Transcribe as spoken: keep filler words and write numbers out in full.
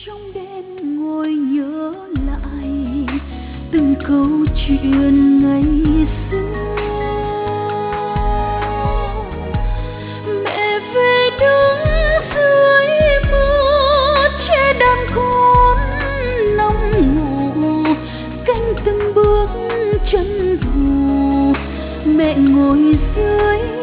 trong đêm ngồi nhớ lại từng câu chuyện ngày xưa. Mẹ về đứng dưới mưa che đàn con nằm ngủ, canh từng bước chân thù. Mẹ ngồi dưới